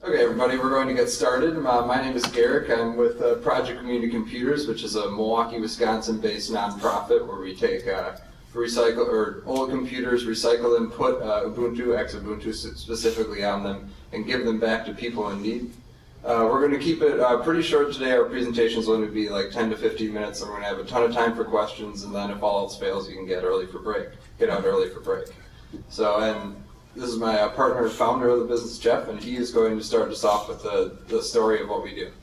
Okay, everybody, we're going to get started. My name is Garrick. I'm with Project Community Computers, which is a Milwaukee, Wisconsin-based nonprofit where we take old computers, recycle them, put Ubuntu, Xubuntu specifically on them, and give them back to people in need. We're going to keep it pretty short today. Our presentation is going to be like 10 to 15 minutes, and we're going to have a ton of time for questions, and then if all else fails, you can get out early for break. And this is my partner and founder of the business, Jeff, and he is going to start us off with the story of what we do.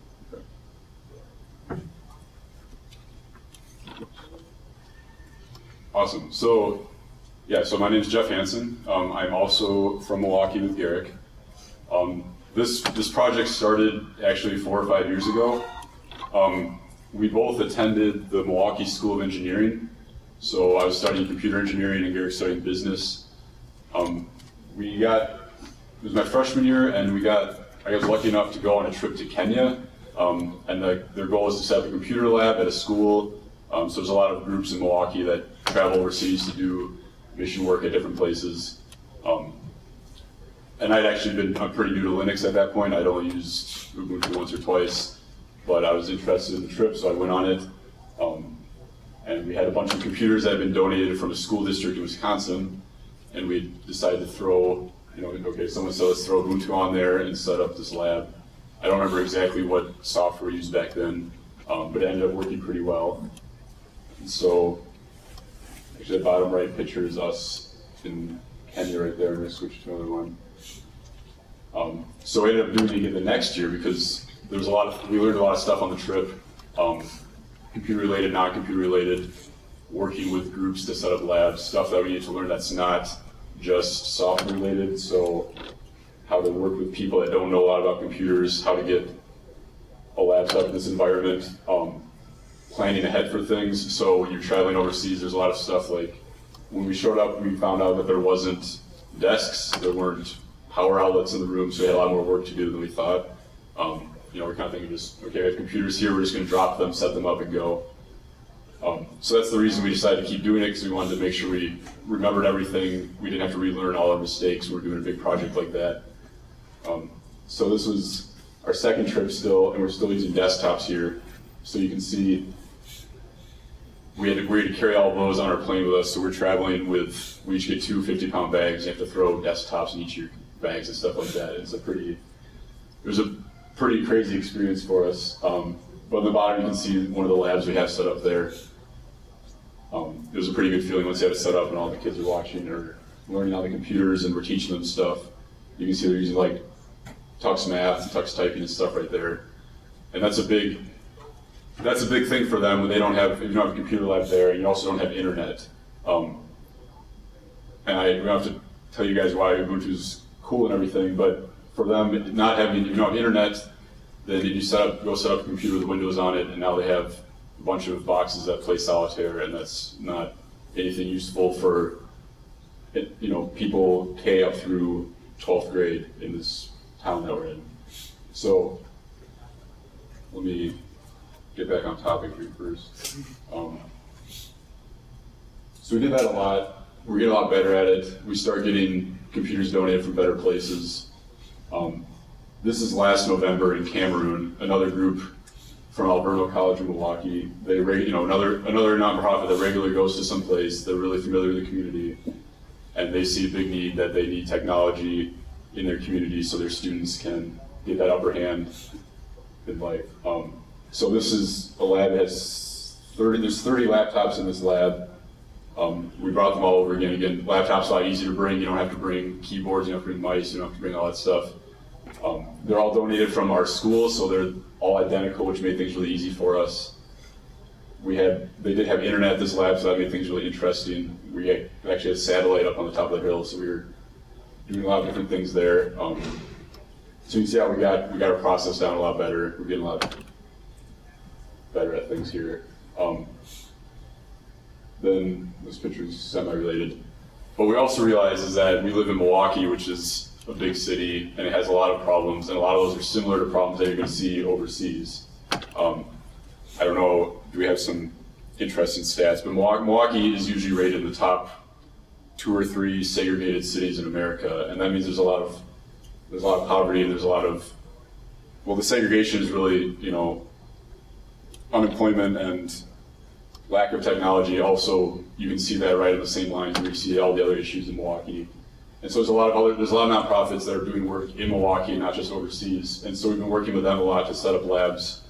Awesome. So my name is Jeff Hansen. I'm also from Milwaukee with Garrick. This project started actually 4 or 5 years ago. We both attended the Milwaukee School of Engineering. So I was studying computer engineering and Garrick studying business. It was my freshman year, and I was lucky enough to go on a trip to Kenya, and their goal is to set up a computer lab at a school. So there's a lot of groups in Milwaukee that travel overseas to do mission work at different places. And I'm pretty new to Linux at that point. I'd only used Ubuntu once or twice, but I was interested in the trip, so I went on it. And we had a bunch of computers that had been donated from a school district in Wisconsin. And we decided to throw, someone said let's throw Ubuntu on there and set up this lab. I don't remember exactly what software we used back then, but it ended up working pretty well. And so, actually the bottom right picture is us in Kenya right there, and I switched to another one. So we ended up doing it again the next year because we learned a lot of stuff on the trip, computer related, non-computer related, working with groups to set up labs, stuff that we need to learn that's not just software related. So how to work with people that don't know a lot about computers, how to get a lab set up in this environment, planning ahead for things. So when you're traveling overseas, there's a lot of stuff like when we showed up, we found out that there wasn't desks, there weren't power outlets in the room, so we had a lot more work to do than we thought. We're kind of thinking we have computers here, we're just going to drop them, set them up, and go. So that's the reason we decided to keep doing it, because we wanted to make sure we remembered everything. We didn't have to relearn all our mistakes. We're doing a big project like that. So this was our second trip still, and we're still using desktops here. So you can see we had to carry all of those on our plane with us. So we're traveling with, we each get 2 50-pound bags. You have to throw desktops in each of your bags and stuff like that. It was a pretty crazy experience for us. But on the bottom you can see one of the labs we have set up there. It was a pretty good feeling once you had it set up and all the kids are watching or learning on the computers and we're teaching them stuff. You can see they're using like Tux Math and Tux Typing and stuff right there. And that's a big thing for them when you don't have a computer lab there and you also don't have internet. And I don't have to tell you guys why Ubuntu's cool and everything, but for them, if you don't have internet, then you go set up a computer with Windows on it, and now they have a bunch of boxes that play solitaire, and that's not anything useful for people K up through 12th grade in this town that we're in. So let me get back on topic here first. So we did that a lot. We're getting a lot better at it. We start getting computers donated from better places. This is last November in Cameroon, another group from Alberto College in Milwaukee. Another nonprofit that regularly goes to some place. They're really familiar with the community, and they see a big need that they need technology in their community so their students can get that upper hand in life. So this is a lab that has there's 30 laptops in this lab. We brought them all over again. Again, laptops are a lot easier to bring. You don't have to bring keyboards, you don't have to bring mice, you don't have to bring all that stuff. They're all donated from our school, so they're all identical, which made things really easy for us. They did have internet at this lab, so that made things really interesting. We actually had satellite up on the top of the hill, so we were doing a lot of different things there. So you can see how we got our process down a lot better. We're getting a lot better at things here. Then this picture is semi-related. What we also realize is that we live in Milwaukee, which is a big city, and it has a lot of problems, and a lot of those are similar to problems that you're going to see overseas. I don't know, do we have some interesting stats, but Milwaukee is usually rated in the top 2 or 3 segregated cities in America, and that means there's a lot of there's a lot of poverty, and there's a lot of, well, the segregation is really, unemployment and lack of technology. Also, you can see that right in the same lines where you see all the other issues in Milwaukee. And so there's a lot of nonprofits that are doing work in Milwaukee, not just overseas. And so we've been working with them a lot to set up labs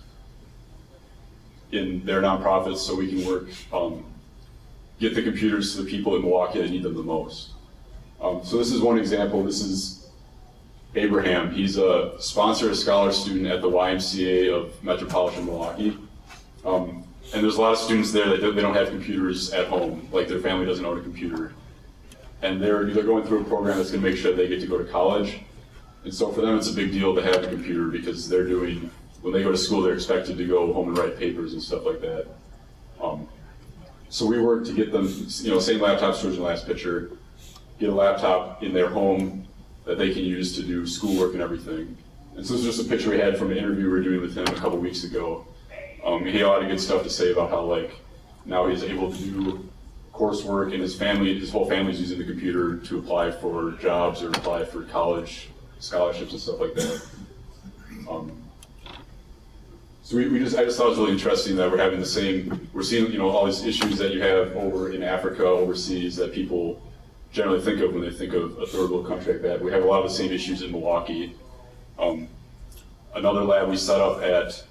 in their nonprofits so we can work, get the computers to the people in Milwaukee that need them the most. So this is one example. This is Abraham. He's a sponsored scholar student at the YMCA of Metropolitan Milwaukee. And there's a lot of students there that they don't have computers at home, like their family doesn't own a computer. And they're going through a program that's going to make sure they get to go to college. And so for them, it's a big deal to have a computer because when they go to school, they're expected to go home and write papers and stuff like that. So we work to get them, same laptop storage in the last picture, get a laptop in their home that they can use to do schoolwork and everything. And so this is just a picture we had from an interview we were doing with him a couple weeks ago. He had a lot of good stuff to say about how now he's able to do coursework, and his whole family's using the computer to apply for jobs or apply for college scholarships and stuff like that. So I just thought it was really interesting that we're seeing all these issues that you have over in Africa, overseas, that people generally think of when they think of a third world country like that. We have a lot of the same issues in Milwaukee. Another lab we set up at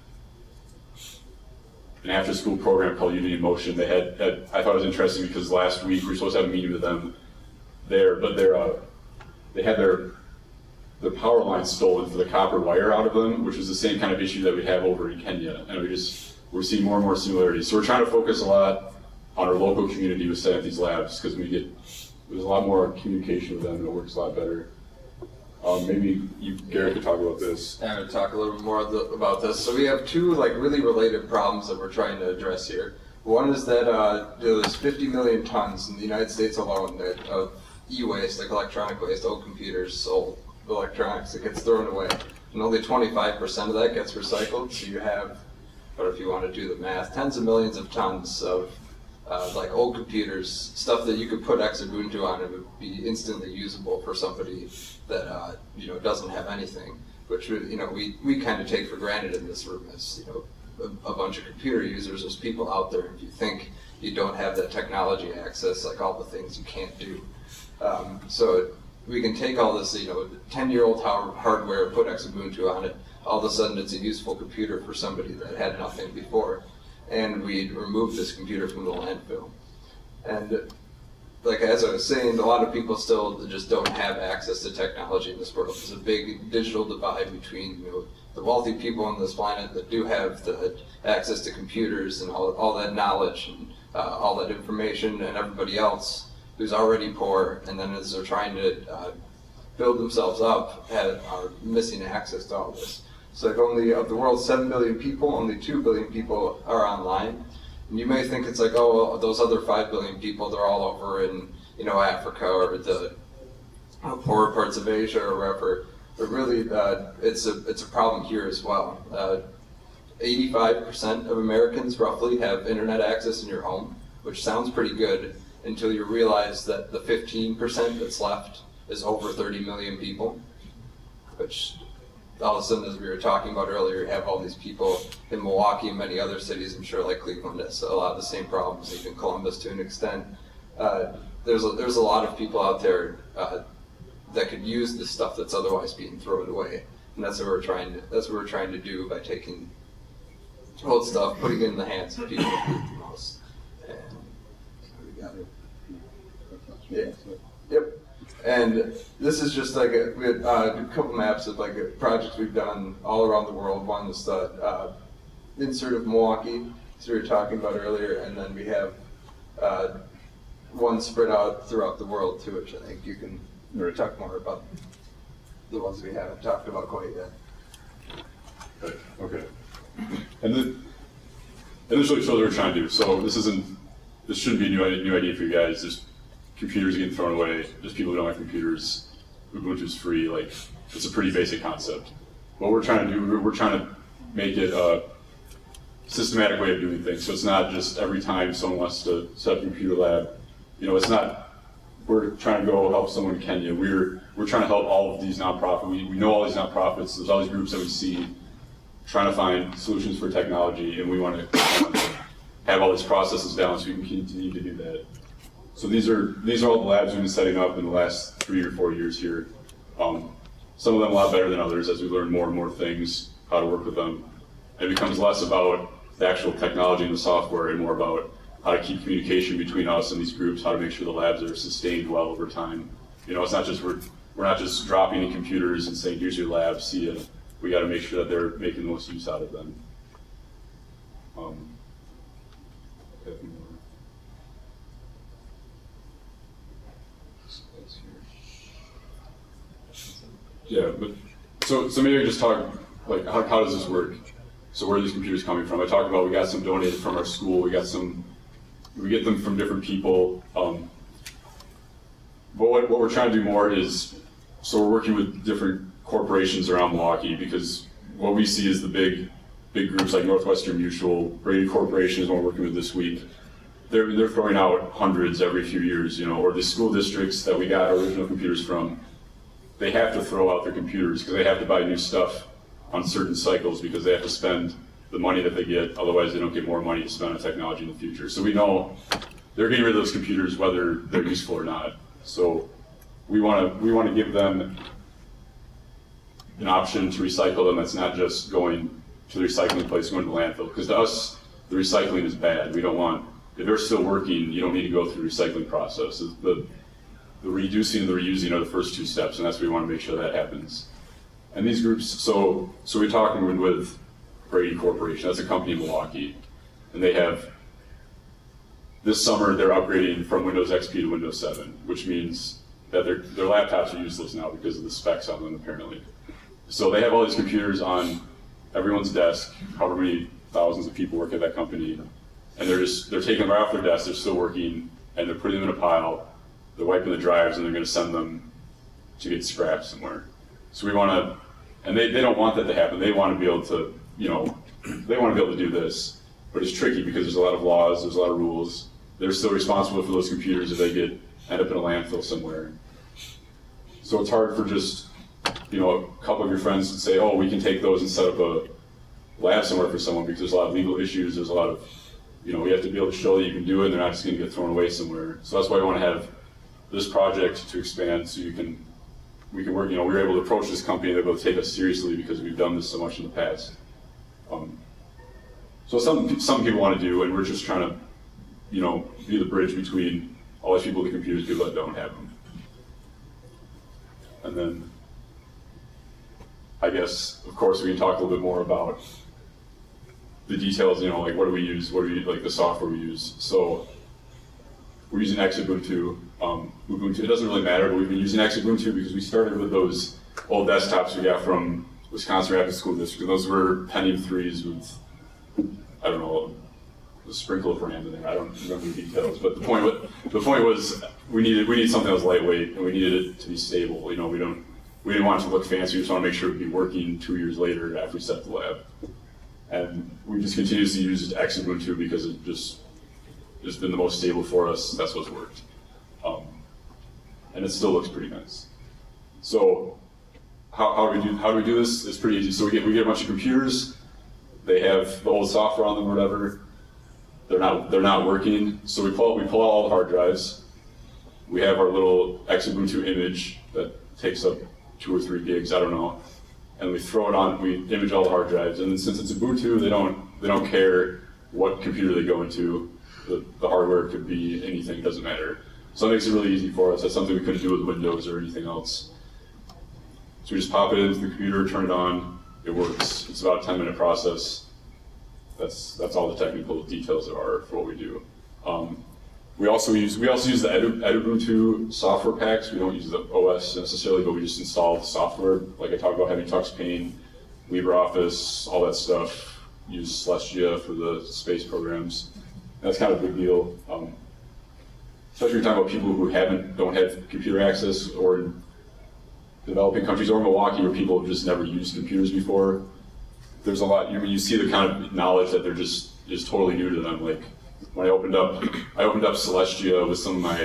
an after-school program called Unity in Motion. I thought it was interesting because last week we were supposed to have a meeting with them there, but they had their power line stolen for the copper wire out of them, which was the same kind of issue that we have over in Kenya, and we're seeing more and more similarities. So we're trying to focus a lot on our local community with setting up these labs because there's a lot more communication with them and it works a lot better. Maybe Garrett, could talk about this. I'm going to talk a little bit more about this. So we have two really related problems that we're trying to address here. One is that there's 50 million tons in the United States alone of e-waste, like electronic waste, old computers, old electronics that gets thrown away. And only 25% of that gets recycled. So you have, if you want to do the math, tens of millions of tons of old computers, stuff that you could put Exabuntu on and it would be instantly usable for somebody that doesn't have anything, which we kind of take for granted in this room as a bunch of computer users. There's people out there. If you think you don't have that technology access, all the things you can't do, so we can take all this 10-year-old hardware, put Exabuntu on it. All of a sudden, it's a useful computer for somebody that had nothing before. And we removed this computer from the landfill. And as I was saying, a lot of people still just don't have access to technology in this world. There's a big digital divide between the wealthy people on this planet that do have the access to computers and all that knowledge and all that information, and everybody else who's already poor, and then as they're trying to build themselves up, are missing access to all this. So only of the world's 7 billion people, only 2 billion people are online. And you may think it's those other 5 billion people, they're all over in Africa or the poorer parts of Asia or wherever. But really, it's a problem here as well. 85% of Americans roughly have internet access in your home, which sounds pretty good until you realize that the 15% that's left is over 30 million people, which all of a sudden, as we were talking about earlier, you have all these people in Milwaukee and many other cities, I'm sure, like Cleveland, has a lot of the same problems, even Columbus to an extent. There's a lot of people out there that could use this stuff that's otherwise being thrown away, and that's what we're trying to do by taking old stuff, putting it in the hands of people who need it the most. And we got it. Yeah. Yep. And this is just we had a couple maps of projects we've done all around the world. One is the insert of Milwaukee, as we were talking about earlier, and then we have one spread out throughout the world too, which I think you can talk more about the ones we haven't talked about quite yet. Okay. And this really shows what we're trying to do. So this shouldn't be a new idea for you guys. There's computers getting thrown away. Just people who don't have computers. Ubuntu's free. It's a pretty basic concept. What we're trying to do, we're trying to make it a systematic way of doing things. So it's not just every time someone wants to set up a computer lab. It's not we're trying to go help someone in Kenya. We're trying to help all of these nonprofits. We know all these nonprofits. There's all these groups that we see trying to find solutions for technology, and we want to have all these processes down so we can continue to do that. So these are all the labs we've been setting up in the last 3 or 4 years here. Some of them a lot better than others as we learn more and more things, how to work with them. It becomes less about the actual technology and the software and more about how to keep communication between us and these groups, how to make sure the labs are sustained well over time. You know, it's not just we're not just dropping in computers and saying, here's your lab, see ya. We got to make sure that they're making the most use out of them. Yeah, but so maybe I just talk like how does this work? So where are these computers coming from? I talked about we got some donated from our school. We get them from different people. But what we're trying to do more is, so we're working with different corporations around Milwaukee because what we see is the big groups like Northwestern Mutual, Brady Corporation is one we're working with this week. They're throwing out hundreds every few years, you know, or the school districts that we got our original computers from, they have to throw out their computers because they have to buy new stuff on certain cycles because they have to spend the money that they get, otherwise they don't get more money to spend on technology in the future. So we know they're getting rid of those computers whether they're useful or not. So we want to give them an option to recycle them that's not just going to the recycling place, going to the landfill. Because to us, the recycling is bad. We don't want, if they're still working, you don't need to go through the recycling process. The reducing and the reusing are the first two steps, and that's what we want to make sure that happens. And these groups, so we're talking with Brady Corporation, that's a company in Milwaukee, and they have, this summer they're upgrading from Windows XP to Windows 7, which means that their laptops are useless now because of the specs on them apparently. So they have all these computers on everyone's desk, however many thousands of people work at that company, and they're taking them right off their desk, they're still working, and they're putting them in a pile, they're wiping the drives, and they're going to send them to get scrapped somewhere. So we want to, and they don't want that to happen. They want to be able to, you know, they want to be able to do this, but it's tricky because there's a lot of laws, there's a lot of rules. They're still responsible for those computers if they end up in a landfill somewhere. So it's hard for just, you know, a couple of your friends to say, oh, we can take those and set up a lab somewhere for someone because there's a lot of legal issues, there's a lot of, you know, we have to be able to show that you can do it and they're not just going to get thrown away somewhere. So that's why we want to have this project to expand so we can work, you know, we were able to approach this company, they're able to take us seriously because we've done this so much in the past. So some people want to do, and we're just trying to, you know, be the bridge between all these people with the computers, people that don't have them. And then, I guess, of course, we can talk a little bit more about the details, you know, like what do we use, like the software we use. So we're using Xubuntu. Ubuntu, it doesn't really matter, but we've been using Xubuntu because we started with those old desktops we got from Wisconsin Rapids School District. Those were Pentium 3s with, I don't know, a sprinkle of RAM in there. I don't remember the details, but the point was we needed something that was lightweight and we needed it to be stable. You know, we didn't want it to look fancy. We just want to make sure it would be working 2 years later after we set up the lab. And we just continuously used Xubuntu because it's been the most stable for us. That's what's worked. And it still looks pretty nice. So how do we do this? It's pretty easy. So we get a bunch of computers. They have the old software on them or whatever. They're not working. So we pull out all the hard drives. We have our little Xubuntu image that takes up 2 or 3 gigs, I don't know. And we throw it on. We image all the hard drives. And then since it's Ubuntu, they don't care what computer they go into. The hardware could be anything, it doesn't matter. So that makes it really easy for us. That's something we couldn't do with Windows or anything else. So we just pop it into the computer, turn it on, it works. It's about a 10-minute process. That's all the technical details there are for what we do. We also use the Edubuntu software packs. We don't use the OS necessarily, but we just install the software. Like I talked about, having Tux Paint, LibreOffice, all that stuff. Use Celestia for the space programs. That's kind of a big deal. Especially when you're talking about people who don't have computer access, or in developing countries, or Milwaukee, where people have just never used computers before. There's a lot. You see the kind of knowledge that they're just is totally new to them. Like when I opened up Celestia with some of my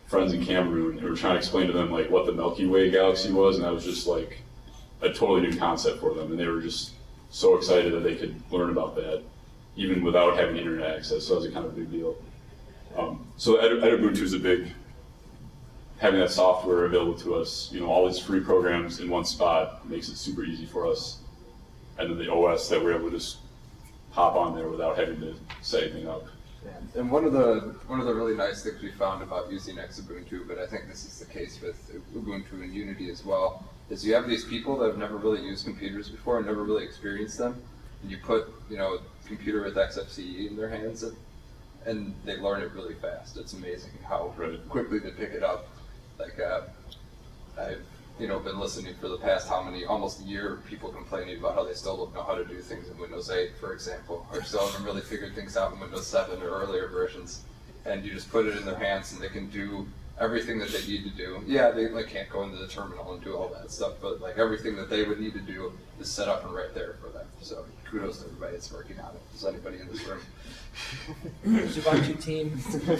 friends in Cameroon, and we were trying to explain to them like what the Milky Way galaxy was, and that was just like a totally new concept for them, and they were just so excited that they could learn about that, even without having internet access. So that was a kind of a big deal. So Ubuntu is a big, having that software available to us, all these free programs in one spot makes it super easy for us. And then the OS that we're able to just hop on there without having to set anything up. Yeah. And one of the really nice things we found about using Xubuntu, but I think this is the case with Ubuntu and Unity as well, is you have these people that have never really used computers before and never really experienced them, and you put a computer with XFCE in their hands, and they learn it really fast. It's amazing how quickly they pick it up. Like I've been listening for the past almost a year, people complaining about how they still don't know how to do things in Windows 8, for example, or still haven't really figured things out in Windows 7 or earlier versions. And you just put it in their hands and they can do everything that they need to do. Yeah, they can't go into the terminal and do all that stuff, but everything that they would need to do is set up and right there for them. So kudos to everybody that's working on it. Is anybody in this room? Ubuntu team.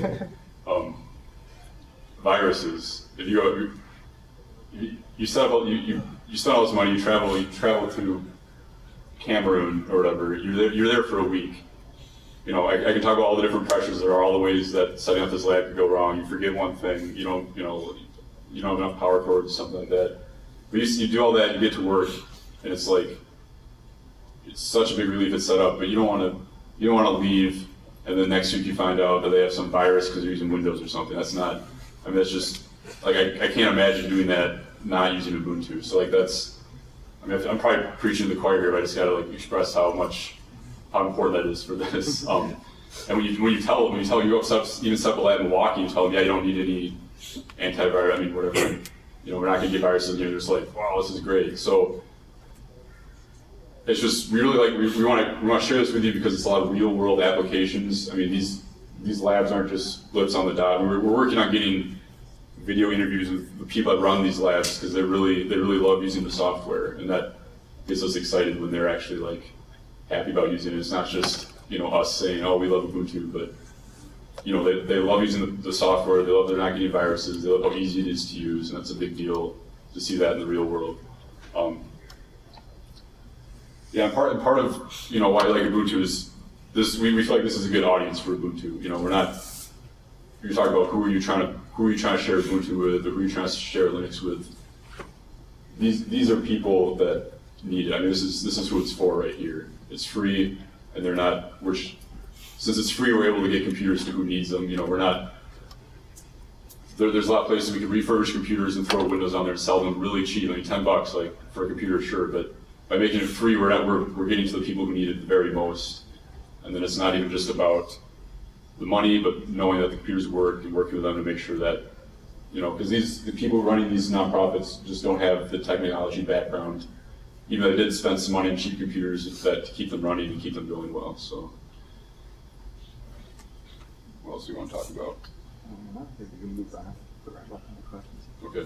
Viruses. If you set up, you spend all this money, you travel to Cameroon or whatever. You're there for a week. I can talk about all the different pressures there are, all the ways that setting up this lab could go wrong. You forget one thing, you don't have enough power cords, something like that. But you do all that, you get to work, and it's such a big relief it's set up. But you don't want to leave, and then next week you find out that they have some virus because you're using Windows or something. That's not. That's just I can't imagine doing that not using Ubuntu. So I'm probably preaching to the choir here, but I just gotta express how important that is for this. And when you tell you go even set up a lab in Milwaukee, you tell them, yeah, you don't need any antivirus, whatever. We're not gonna get viruses in here. They're just like, wow, this is great. So it's just we want to share this with you because it's a lot of real world applications. These labs aren't just blips on the dot. We're working on getting video interviews with the people that run these labs because they really love using the software, and that gets us excited when they're actually happy about using it. It's not just us saying, oh, we love Ubuntu, but they love using the software. They love they're not getting viruses. They love how easy it is to use, and that's a big deal to see that in the real world. And part of why I like Ubuntu is this. We feel like this is a good audience for Ubuntu. We're not. You're talking about who are you trying to share Ubuntu with, or who are you trying to share Linux with. These are people that need it. This is who it's for right here. It's free, and they're not. Since it's free, we're able to get computers to who needs them. We're not. There's a lot of places we can refurbish computers and throw Windows on there and sell them really cheap. $10 for a computer, sure, but by making it free, we're getting to the people who need it the very most. And then it's not even just about the money, but knowing that the computers work and working with them to make sure that, because the people running these nonprofits just don't have the technology background. Even though they did spend some money on cheap computers to keep them running and keep them going well. So, what else do you want to talk about? I think we can move on. Okay.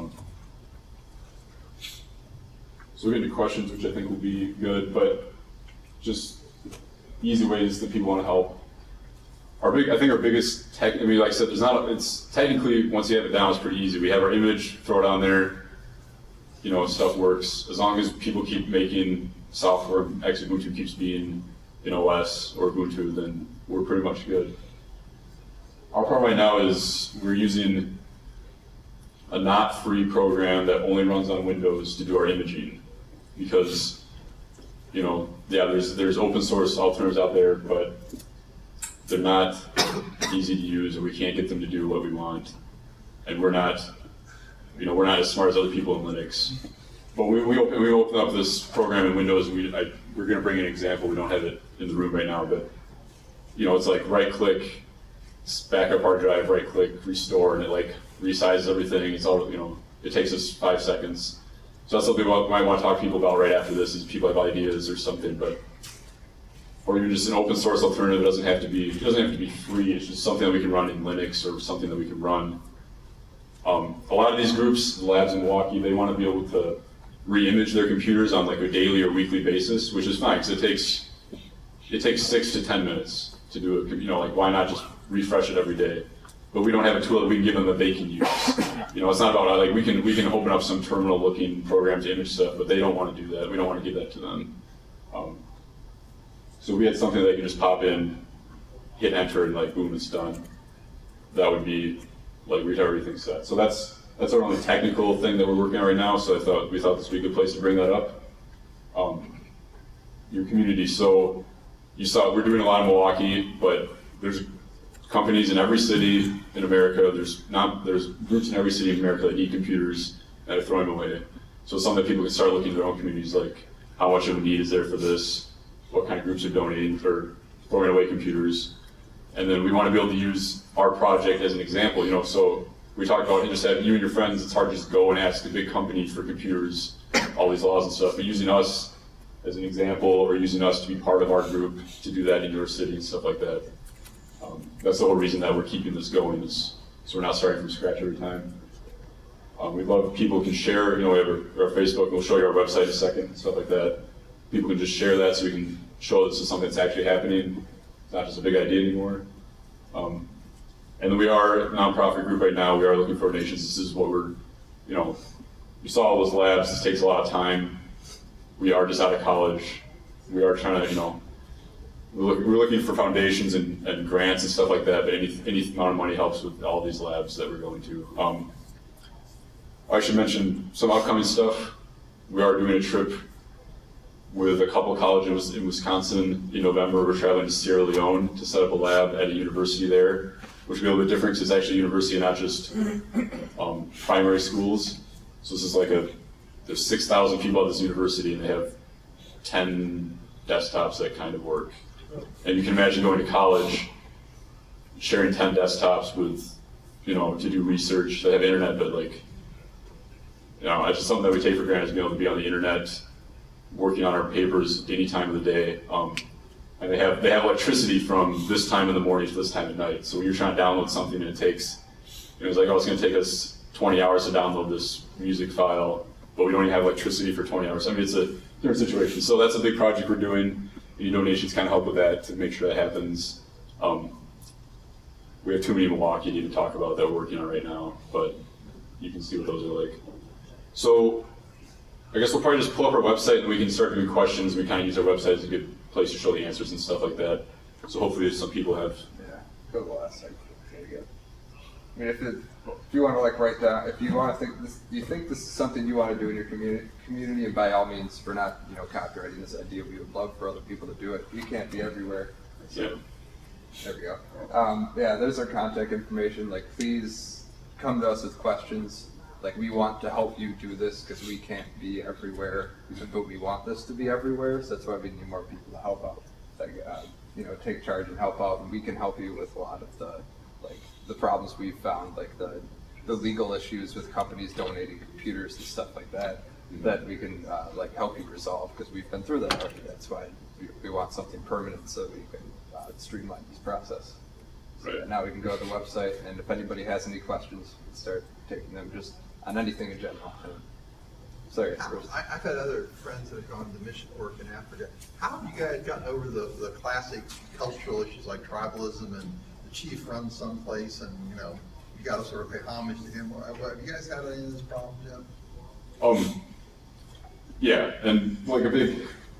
So we get into questions, which I think will be good, but just easy ways that people want to help. I think our biggest tech, like I said, it's technically, once you have it down, it's pretty easy. We have our image, throw it on there, stuff works. As long as people keep making software, Xubuntu keeps being in OS or Ubuntu, then we're pretty much good. Our problem right now is we're using a not free program that only runs on Windows to do our imaging. Because, there's open source alternatives out there, but they're not easy to use, and we can't get them to do what we want. And we're not as smart as other people in Linux. But we open up this program in Windows, and we're going to bring an example. We don't have it in the room right now, but it's like right-click, backup hard drive, right-click, restore, and it resizes everything. It's all it takes us 5 seconds. So that's something we might want to talk to people about right after this, is people have ideas or something, or even just an open source alternative. It doesn't have to be free. It's just something that we can run in Linux or something that we can run. A lot of these groups, the labs in Milwaukee, they want to be able to re-image their computers on a daily or weekly basis, which is fine because it takes 6 to 10 minutes to do it. Why not just refresh it every day? but we don't have a tool that we can give them that they can use. It's not about like we can open up some terminal looking program to image stuff, but they don't want to do that. We don't want to give that to them. So we had something that you just pop in, hit enter, and like boom, it's done. That would be like we'd have everything set. So that's our only technical thing that we're working on right now. So we thought this would be a good place to bring that up. Your community. So you saw we're doing a lot in Milwaukee, but there's companies in every city in America. There's groups in every city in America that need computers and are throwing them away. So it's something that people can start looking at their own communities, like how much of a need is there for this? What kind of groups are donating for throwing away computers? And then we want to be able to use our project as an example. So we talked about just having you and your friends. It's hard to just go and ask a big company for computers, all these laws and stuff. But using us as an example, or using us to be part of our group to do that in your city and stuff like that. That's the whole reason that we're keeping this going, is so we're not starting from scratch every time. We love people can share. We have our Facebook, and we'll show you our website in a second, stuff like that. People can just share that so we can show this is something that's actually happening. It's not just a big idea anymore. And then we are a nonprofit group right now. We are looking for donations. This is what we're, you saw all those labs. This takes a lot of time. We are just out of college. We are trying to, we're looking for foundations and grants and stuff like that, but any amount of money helps with all these labs that we're going to. I should mention some upcoming stuff. We are doing a trip with a couple colleges in Wisconsin in November. We're traveling to Sierra Leone to set up a lab at a university there, which will be a little bit different because it's actually a university and not just primary schools. So this is like there's 6,000 people at this university, and they have 10 desktops that kind of work. And you can imagine going to college, sharing 10 desktops with, to do research. They have internet, but it's just something that we take for granted, to be able to be on the internet, working on our papers any time of the day. And they have electricity from this time in the morning to this time at night. So when you're trying to download something and it takes, it's like, it's going to take us 20 hours to download this music file, but we don't even have electricity for 20 hours. It's a different situation. So that's a big project we're doing. Any donations kind of help with that to make sure that happens. We have too many in Milwaukee to even talk about that we're working on right now, but you can see what those are like. So I guess we'll probably just pull up our website and we can start doing questions. We kind of use our website as a good place to show the answers and stuff like that. So hopefully some people have. Yeah, go to the last second. There you go. If you want to write down, if you want to think this, you think this is something you want to do in your community, and by all means, we're not copyrighting this idea. We would love for other people to do it. You can't be everywhere. So, yeah. There we go. There's our contact information. Please come to us with questions. We want to help you do this because we can't be everywhere, but we want this to be everywhere. So that's why we need more people to help out. Take charge and help out, and we can help you with a lot of the problems we've found, the legal issues with companies donating computers and stuff like that, that we can help you resolve, because we've been through that already. That's why we want something permanent, so we can streamline this process. So right. Now we can go to the website, and if anybody has any questions, we can start taking them just on anything in general. Sorry, Bruce. I've had other friends that have gone to mission work in Africa. How have you guys gotten over the classic cultural issues like tribalism, and the chief runs someplace and you got to sort of pay homage to him? Have you guys had any of those problems yet? Yeah, and a big.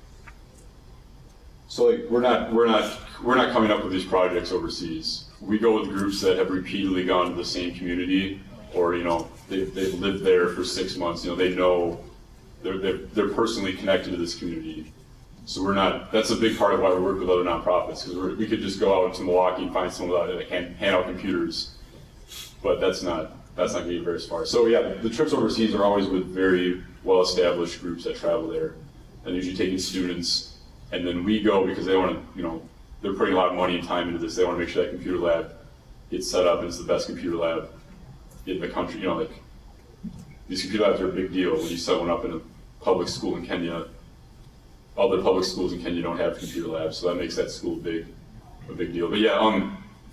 So we're not coming up with these projects overseas. We go with groups that have repeatedly gone to the same community, or they've lived there for 6 months. They know they're personally connected to this community. So we're not. That's a big part of why we work with other nonprofits, because we could just go out to Milwaukee and find someone that can hand out computers, but that's not going to get very far. So yeah, the trips overseas are always with very well-established groups that travel there, and usually taking students. And then we go because they want to, they're putting a lot of money and time into this. They want to make sure that computer lab gets set up and it's the best computer lab in the country. These computer labs are a big deal. When you set one up in a public school in Kenya, other public schools in Kenya don't have computer labs, so that makes that school a big deal. But yeah,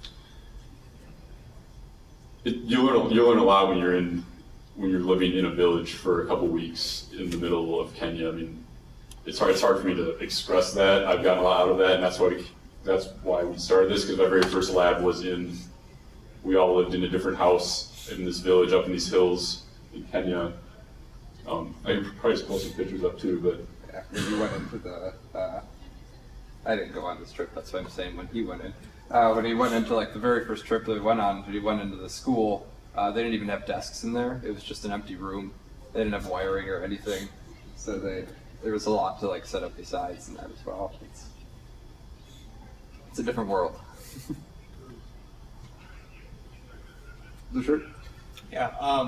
you learn a lot when you're living in a village for a couple weeks in the middle of Kenya. It's hard for me to express that. I've gotten a lot out of that, and that's why we started this, because my very first lab was in we all lived in a different house in this village up in these hills in Kenya. I could probably just pull some pictures up too, but Yeah, when he went into the, I didn't go on this trip, that's what I'm saying, when he went in. When he went into like the very first trip that we went on, he went into the school, they didn't even have desks in there, it was just an empty room. They didn't have wiring or anything, so there was a lot to like set up besides and that as well. It's a different world. The shirt? Yeah,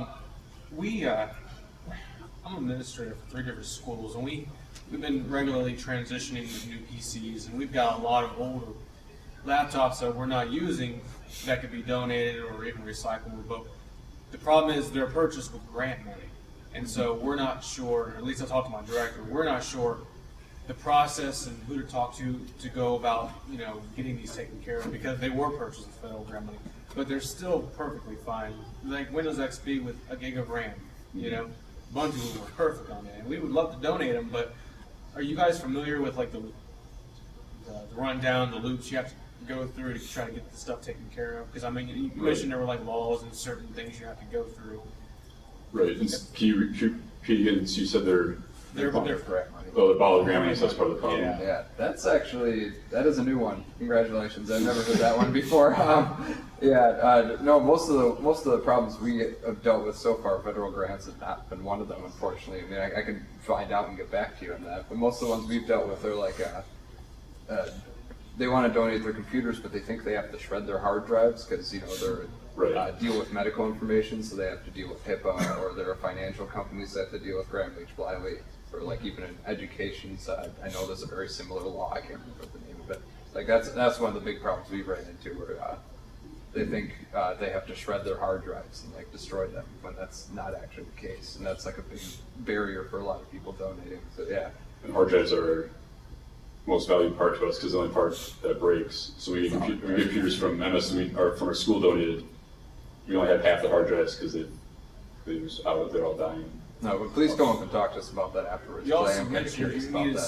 I'm an administrator for 3 different schools, and we've been regularly transitioning with new PCs, and we've got a lot of older laptops that we're not using that could be donated or even recyclable. But the problem is they're purchased with grant money, and so we're not sure. At least I talked to my director. We're not sure the process and who to talk to go about getting these taken care of, because they were purchased with federal grant money, but they're still perfectly fine. Like Windows XP with a gig of RAM, a bunch of them were perfect on that, and we would love to donate them. But are you guys familiar with like the rundown, the loops you have to go through to try to get the stuff taken care of? Because I mean, you mentioned there were like laws and certain things you have to go through. right. And can you repeat again? So you said they're grant money. oh, they're borrowed grant money, so that's part of the problem. Yeah. Yeah, that is a new one. Congratulations! I've never heard that one before. No, most of the problems we have dealt with so far, federal grants have not been one of them, unfortunately. I mean, I can find out and get back to you on that. But most of the ones we've dealt with are like, they want to donate their computers, but they think they have to shred their hard drives because they're Right. deal with medical information, so they have to deal with HIPAA, or there are financial companies that have to deal with Graham Leach Bliley, or like even in education side. I know there's a very similar law. I can't remember the name of it. Like that's one of the big problems we ran into, where they think they have to shred their hard drives and like destroy them, when that's not actually the case, and that's like a big barrier for a lot of people donating. So yeah. And hard drives are our most valued part to us because the only part that breaks. So we get computers from MS, or from our school donated. We only have half the hard drives because they're all dying. No, but please come up and talk to us about that afterwards. You 'Cause I also am kind of mentioned curious you about needed that.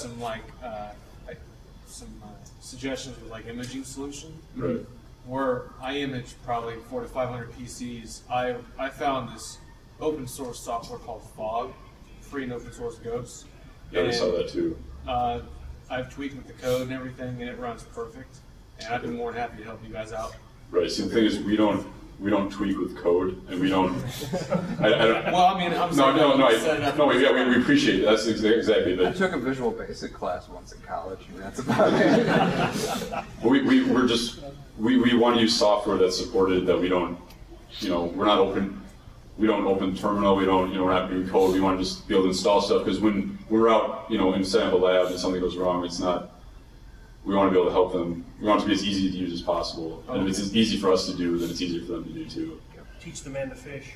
some suggestions with like imaging solution. Right. Where I image probably 400 to 500 PCs, I found this open source software called Fog, free and open source Ghosts. Yeah, I saw that too. I've tweaked with the code and everything, and it runs perfect. And I've been more than happy to help you guys out. Right. See, the thing is, we don't tweak with code, and we don't. I don't. Well, I mean, I'm saying We appreciate it. That's exactly I the. took a Visual Basic class once in college, and that's about it. We want to use software that's supported. That we don't, we're not open. We don't open terminal. We don't, we're not doing code. We want to just be able to install stuff because when we're out, inside of a lab and something goes wrong, it's not. We want to be able to help them. We want it to be as easy to use as possible. And if it's as easy for us to do, then it's easier for them to do too. Teach the man to fish.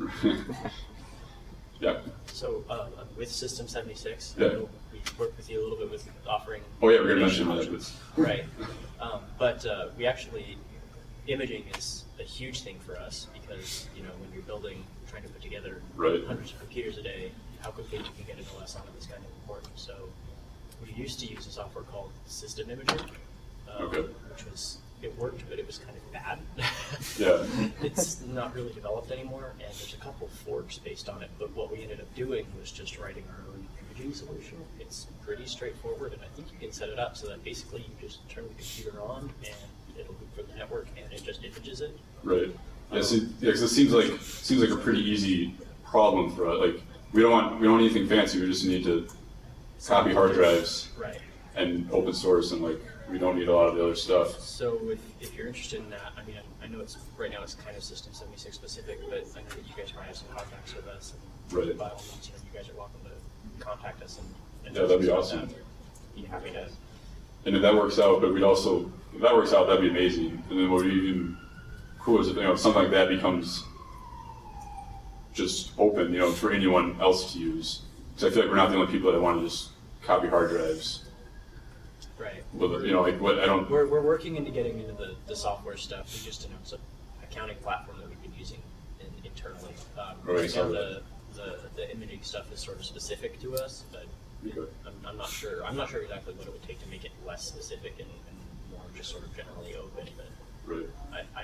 Yeah. So with System 76, Yeah. we worked with you a little bit with offering. Oh yeah, we're going to mention that. Right. But we actually, imaging is a huge thing for us because, when you're trying to put together Right. hundreds of computers a day, how quickly you can get an OS on it is kind of important. So we used to use a software called System Imager, it worked, but it was kind of bad. Yeah. It's not really developed anymore, and there's a couple forks based on it, but what we ended up doing was just writing our own imaging solution. It's pretty straightforward, and I think you can set it up so that basically you just turn the computer on, and it'll loop from the network, and it just images it. Right. Yeah, because it seems like a pretty easy problem for us. Like we don't want anything fancy. We just need to copy hard drives Right. and open source, and we don't need a lot of the other stuff. So if you're interested in that, I mean, I know right now it's kind of System 76 specific, but I know that you guys might have some contacts with us. And Right. by all means, you guys are welcome to contact us. And Yeah, that'd be discuss awesome. that. Be happy to. And if that works out, but if that works out, that'd be amazing. And then what would be even cool is if something like that becomes just open, for anyone else to use. Because I feel like we're not the only people that want to just copy hard drives. Right. But I don't. We're working into getting into the software stuff. We just announced an accounting platform that we've been using internally. Right, Right now, so the imaging stuff is sort of specific to us, but Okay. I'm not sure. I'm not sure exactly what it would take to make it less specific and more just sort of generally open. But Right.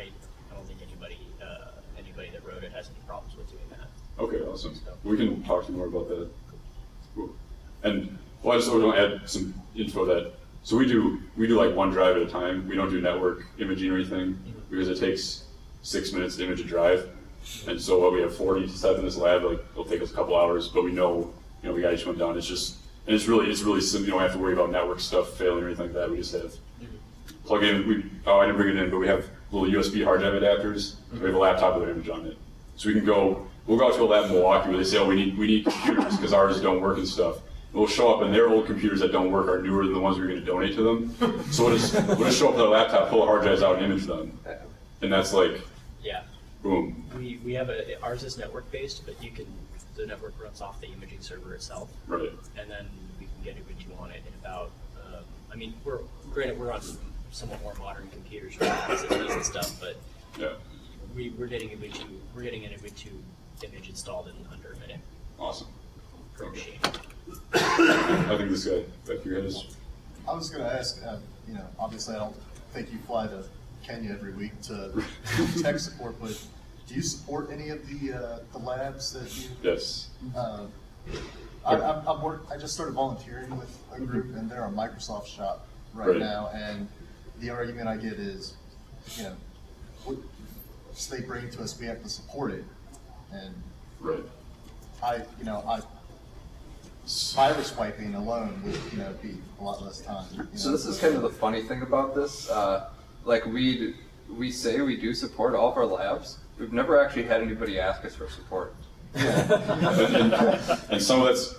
I don't think anybody that wrote it has any problems with doing that. Okay, awesome. We can talk to you more about that. Cool. And well, I just want to add some info that, so we do like one drive at a time. We don't do network imaging or anything because it takes 6 minutes to image a drive. And so what we have 40 set in this lab, like it'll take us a couple hours, but we know, we got each one done. It's just, and it's really simple. You don't have to worry about network stuff failing or anything like that. We just have plug in, I didn't bring it in, but we have little USB hard drive adapters. We have a laptop with an image on it. So we'll go out to a lab in Milwaukee where they say, oh, we need computers because ours don't work and stuff. And we'll show up and their old computers that don't work are newer than the ones we're going to donate to them. So we'll just show up with our laptop, pull the hard drives out and image them. And that's like, yeah. Boom. We have ours is network based, but the network runs off the imaging server itself. Right. And then we can get imaging on it in about, we're on somewhat more modern computers, right, SSDs and stuff, but yeah. We're getting an Ubuntu image installed in under a minute. Awesome. Machine. I think this guy back here has. I was going to ask, obviously I don't think you fly to Kenya every week to tech support, but do you support any of the labs that you? Yes. I just started volunteering with a group, and they're a Microsoft shop right now, and the argument I get is, what they bring to us, we have to support it, and virus wiping alone would be a lot less time. So this is kind of the funny thing about this. Like we say we do support all of our labs. We've never actually had anybody ask us for support. and some of that's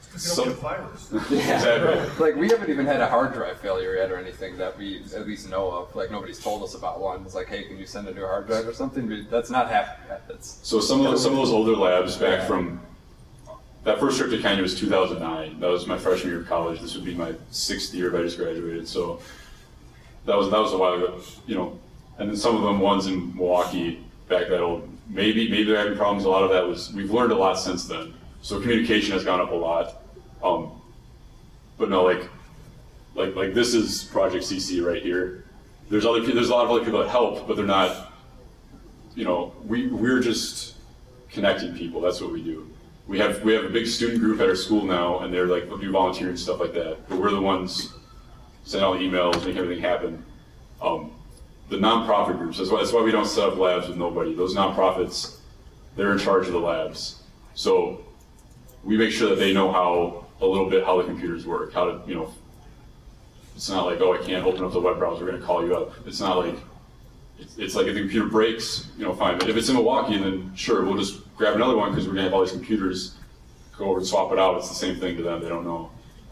exactly. Like we haven't even had a hard drive failure yet or anything that we at least know of. Like nobody's told us about one. It's like, hey, can you send a new hard drive or something? But that's not happening yet. So some of those older labs back from that first trip to Kenya was 2009. That was my freshman year of college. This would be my 6th year if I just graduated. So that was a while ago, And then some of them ones in Milwaukee back that old. Maybe they're having problems. A lot of that was we've learned a lot since then. So communication has gone up a lot. But no, like this is Project CC right here. There's a lot of other people that help, but they're not. We're just connecting people. That's what we do. We have a big student group at our school now, and they're like do volunteering and stuff like that. But we're the ones send all the emails, make everything happen. The nonprofit groups. That's why we don't set up labs with nobody. Those nonprofits, they're in charge of the labs. So we make sure that they know a little bit how the computers work. How to it's not like, oh, I can't open up the web browser. We're going to call you up. It's not like. It's like if the computer breaks, fine. But if it's in Milwaukee, then sure, we'll just grab another one because we're gonna have all these computers. Go over and swap it out. It's the same thing to them. They don't know.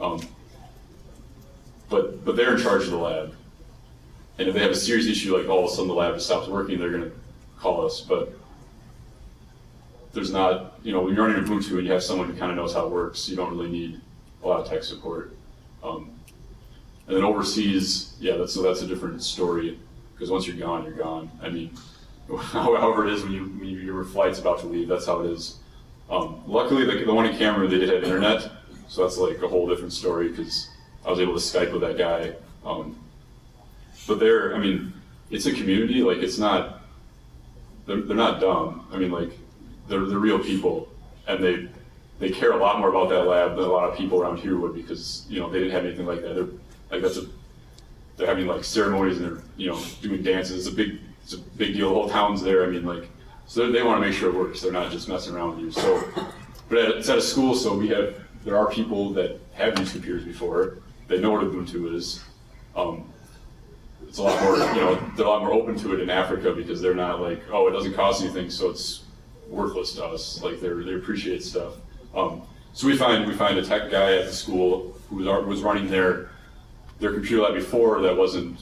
But they're in charge of the lab. And if they have a serious issue, like all of a sudden the lab stops working, they're gonna call us. But there's not, when you're running Ubuntu and you have someone who kind of knows how it works, you don't really need a lot of tech support. And then overseas, that's a different story. Because once you're gone, you're gone. I mean, however it is when your flight's about to leave, that's how it is. Luckily, the one in Cameroon, they did have internet, so that's like a whole different story because I was able to Skype with that guy. But it's a community. Like it's not, they're not dumb. I mean, like they're real people, and they care a lot more about that lab than a lot of people around here would because they didn't have anything like that. They're having like ceremonies and they're doing dances. It's a big deal. The whole town's there. So they want to make sure it works. They're not just messing around with you. So, but it's at a school, so there are people that have used computers before. They know what Ubuntu is. It's a lot more. They're a lot more open to it in Africa because they're not like, oh, it doesn't cost anything, so it's worthless to us. Like they appreciate stuff. So we find a tech guy at the school who was running their computer lab before that wasn't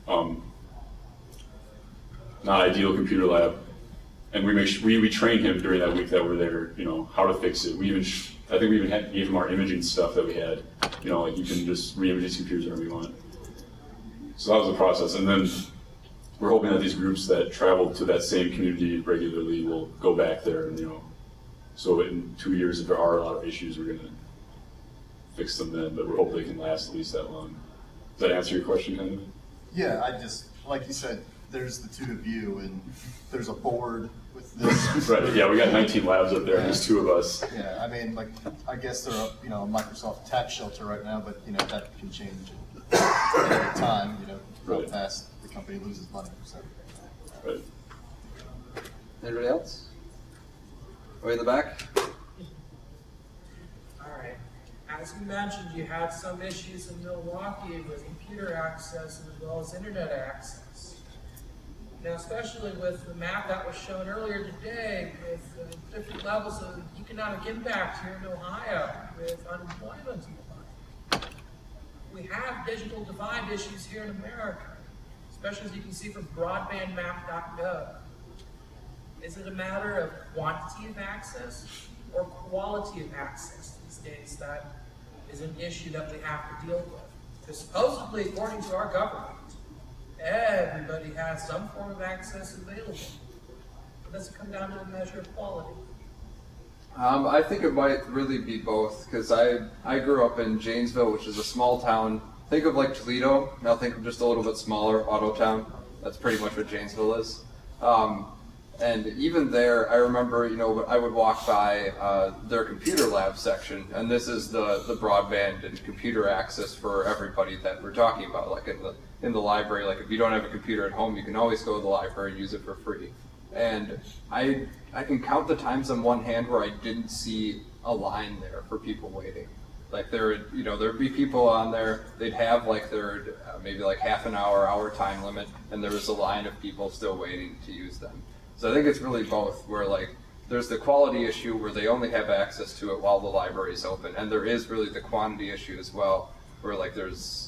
not ideal computer lab, and we trained him during that week that we're there, how to fix it. I think we even gave him our imaging stuff that we had, like you can just re-image these computers whenever you want. So that was the process, and then we're hoping that these groups that travel to that same community regularly will go back there, and so in 2 years if there are a lot of issues, we're gonna fix them then, but we hope they can last at least that long. Does that answer your question, kind of? Yeah, like you said, there's the two of you, and there's a board with this. Right, yeah, we got 19 labs up there, and there's 2 of us. Yeah, I mean, like, I guess they're a, you know, a Microsoft tax shelter right now, but, you know, that can change at any time, you know, how Right. fast the company loses money, so. Right. Anybody else? Way in the back? All right. As you mentioned, you had some issues in Milwaukee with computer access as well as internet access. Now, especially with the map that was shown earlier today, with different levels of economic impact here in Ohio, with unemployment and the like. We have digital divide issues here in America, especially as you can see from broadbandmap.gov. Is it a matter of quantity of access or quality of access these days that is an issue that we have to deal with? Because supposedly, according to our government, everybody has some form of access available. But does it come down to a measure of quality? I think it might really be both, because I grew up in Janesville, which is a small town. Think of like Toledo, now think of just a little bit smaller, auto town. That's pretty much what Janesville is. And even there, I remember, you know, I would walk by their computer lab section, and this is the broadband and computer access for everybody that we're talking about. Like in the library, like if you don't have a computer at home, you can always go to the library and use it for free. And I can count the times on one hand where I didn't see a line there for people waiting. Like there'd be people on there, they'd have like their maybe like half an hour time limit, and there was a line of people still waiting to use them. So I think it's really both, where like there's the quality issue where they only have access to it while the library is open, and there is really the quantity issue as well, where like there's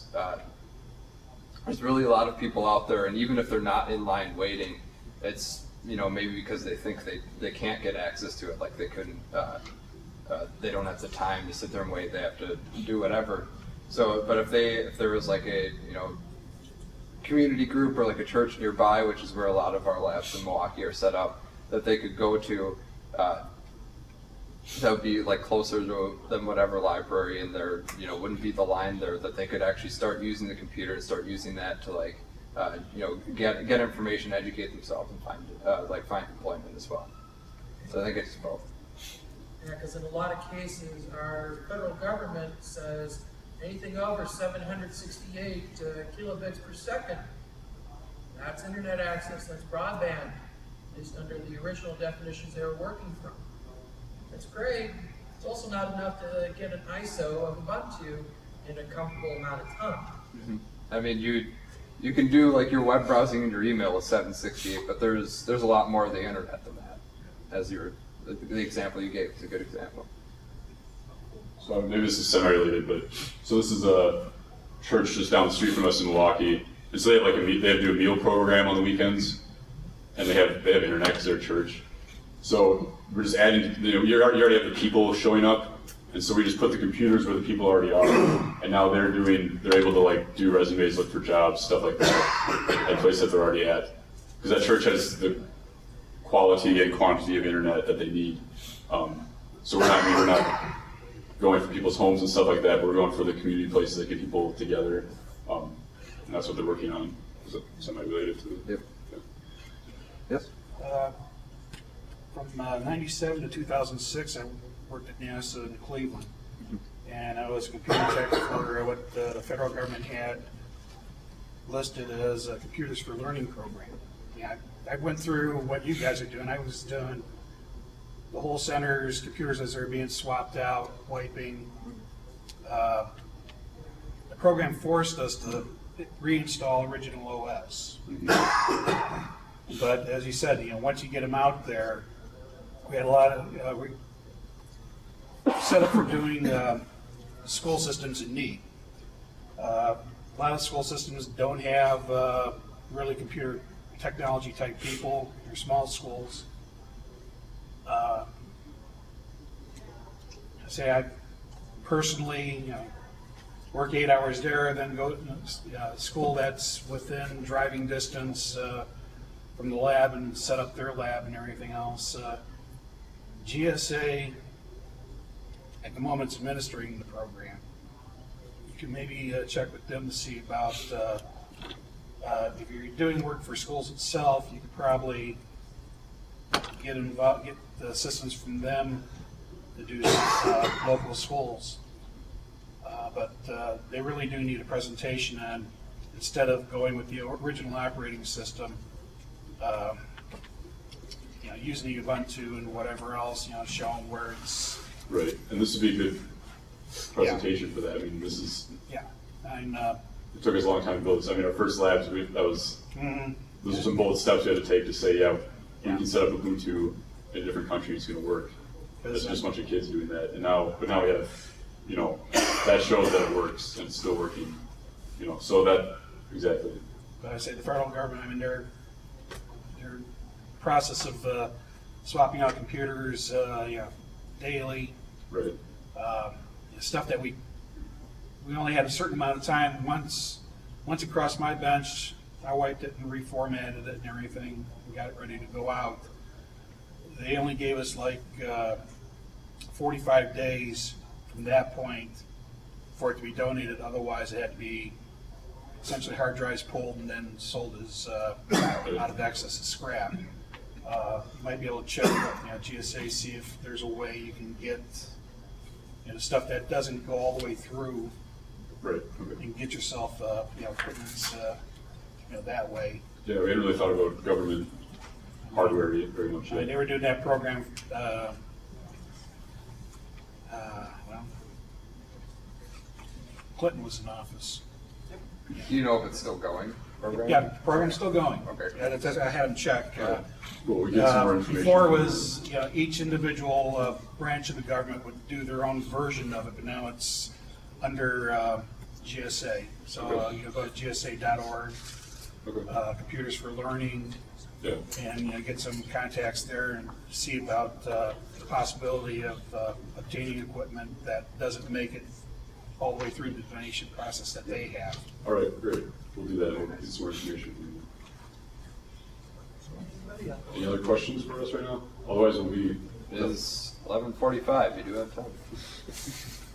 really a lot of people out there, and even if they're not in line waiting, it's, you know, maybe because they think they can't get access to it, like they couldn't, they don't have the time to sit there and wait, they have to do whatever. So, but if there was like a, you know, community group or like a church nearby, which is where a lot of our labs in Milwaukee are set up, that they could go to, that would be like closer to than whatever library, and there, you know, wouldn't be the line there, that they could actually start using the computer and start using that to like, you know, get information, educate themselves, and find employment as well. So I think it's both. Yeah, because in a lot of cases, our federal government says anything over 768 kilobits per second, that's internet access, that's broadband, at least under the original definitions they were working from. That's great. It's also not enough to get an ISO of Ubuntu in a comfortable amount of time. Mm-hmm. I mean, you can do like your web browsing and your email with 768, but there's a lot more of the internet than that. As the example you gave is a good example. So maybe this is semi-related, but so this is a church just down the street from us in Milwaukee, and so they have they do a meal program on the weekends, and they have internet because they're a church. So we're just adding, you know, you already have the people showing up, and so we just put the computers where the people already are, and now they're able to like do resumes, look for jobs, stuff like that, at places that they're already at, because that church has the quality and quantity of internet that they need. So we're not going for people's homes and stuff like that, but we're going for the community places that get people together, and that's what they're working on. Is it semi-related to it? Yep. Yeah. Yes? From 97 to 2006, I worked at NASA in Cleveland, and I was a computer tech for what the federal government had listed as a Computers for Learning program. Yeah, I went through what you guys are doing. I was doing the whole center's computers as they're being swapped out, wiping. The program forced us to reinstall original OS. But as you said, you know, once you get them out there, we had a lot of we set up for doing school systems in need. A lot of school systems don't have really computer technology type people. They're small schools. I personally, you know, work 8 hours there, then go to school that's within driving distance from the lab and set up their lab and everything else. GSA at the moment is administering the program. You can maybe check with them to see about If you're doing work for schools itself, you could probably get involved, get the assistance from them to do local schools. But they really do need a presentation on, instead of going with the original operating system, using Ubuntu and whatever else, showing where it's. Right, and this would be a good presentation for that. I mean, this is. Yeah, and it took us a long time to build this. I mean, our first labs, those are some bold steps we had to take to say, we can set up Ubuntu in a different country. It's going to work. That's just a bunch of kids doing that, and now we have, that shows that it works and it's still working. So that exactly. But I say the federal government. I mean, their process of swapping out computers, daily. Right. Stuff that we only had a certain amount of time. Once it crossed my bench, I wiped it and reformatted it and everything. We got it ready to go out. They only gave us like 45 days from that point for it to be donated. Otherwise, it had to be essentially hard drives pulled and then sold as out of excess as scrap. You might be able to check with GSA, see if there's a way you can get stuff that doesn't go all the way through. Right. Okay. And get yourself equipment that way. Yeah, we hadn't really thought about government hardware very much yet. They were doing that program. Clinton was in office. Do you know if it's still going? Program? Yeah, the program's still going. Okay. Yeah, I haven't checked. Well, we get some more information. Before it was, each individual branch of the government would do their own version of it, but now it's under GSA. So you go to gsa.org, Computers for Learning, and get some contacts there and see about the possibility of obtaining equipment that doesn't make it all the way through the donation process that they have. All right, great. We'll do that and we'll get some more information from you. Any other questions for us right now? Otherwise, we'll be. It is 11:45. You do have time.